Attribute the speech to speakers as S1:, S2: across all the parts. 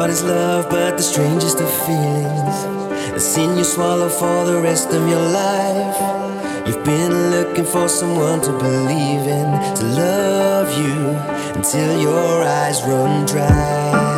S1: is love but the strangest of feelings? A sin you swallow for the rest of your life. You've been looking for someone to believe in, to love you until your eyes run dry.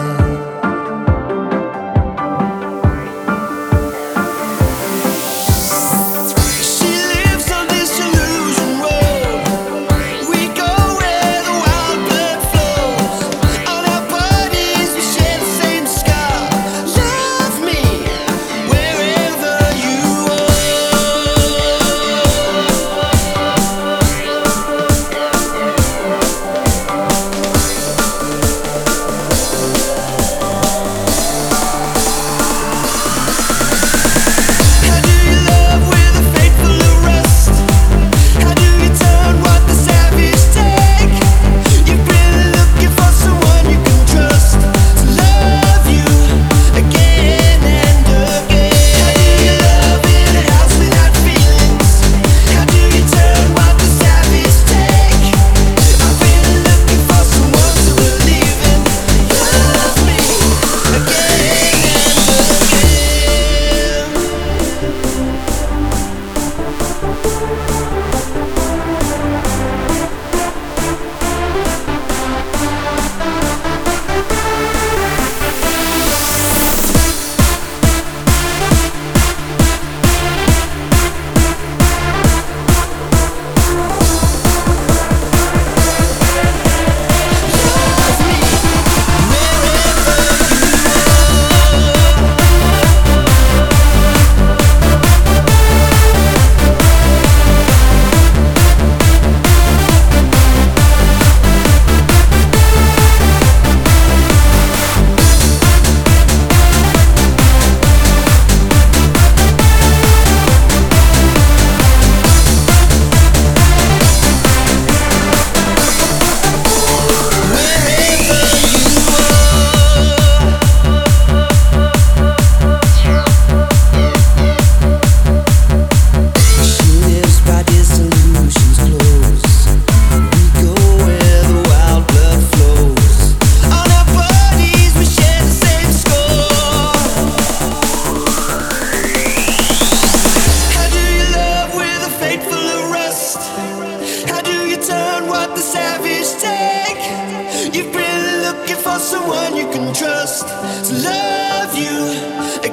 S1: Someone you can trust to love you